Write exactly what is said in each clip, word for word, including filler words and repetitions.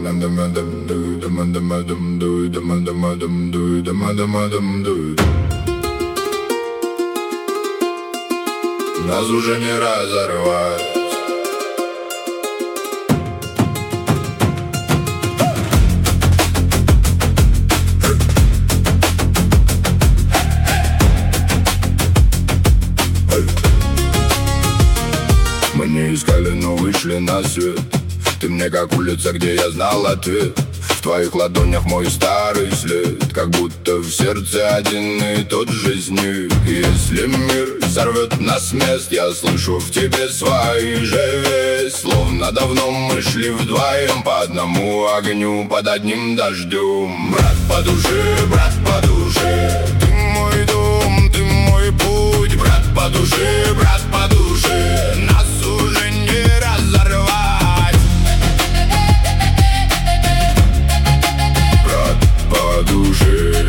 Нас уже не разорвать. Мы не искали, но вышли на свет. Ты мне как улица, где я знал ответ. В твоих ладонях мой старый след, как будто в сердце один и тот же снег. Если мир сорвет нас с мест, я слышу в тебе свои же весть. Словно давно мы шли вдвоем по одному огню, под одним дождем. Брат по душе, брат по душе, ты мой дом, ты мой путь. Брат по душе, брат по душе, нас уже не разорвать. Брат по душе,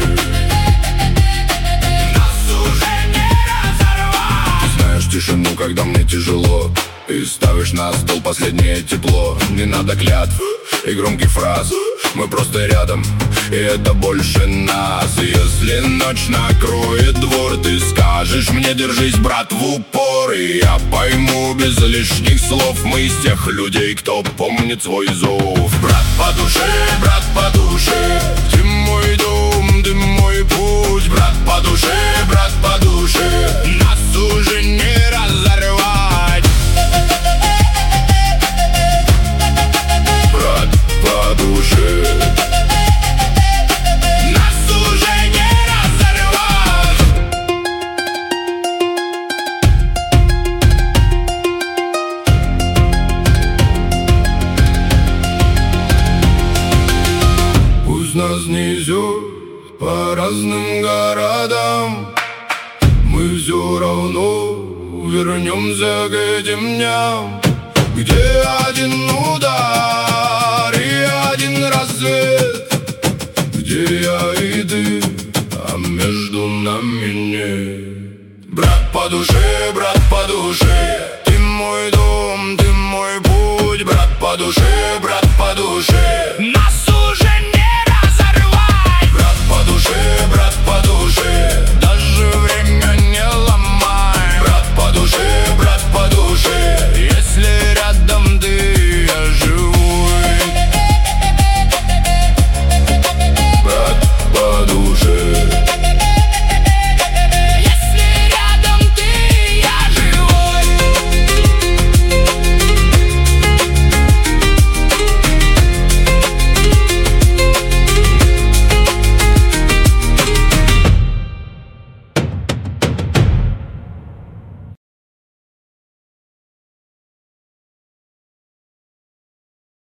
нас уже не разорвать. Ты знаешь тишину, когда мне тяжело, и ставишь на стол последнее тепло. Не надо клятв и громких фраз, мы просто рядом, и это больше нас. Если ночь накроет двор, ты скажешь мне: держись, брат, в упор. И я пойму без лишних слов, мы из тех людей, кто помнит свой зов. Брат по душе, брат по душе, ты мой дом, ты мой путь. Брат по душе, брат по душе, нас уже не разорвать. Брат по душе, нас уже не разорвать. Пусть нас несет по разным городам, мы все равно вернемся к этим дням, где один удар и один рассвет, где я и ты, а между нами нет. Брат по душе, брат по душе, ты мой дом, ты мой путь. Брат по душе, брат по душе, нас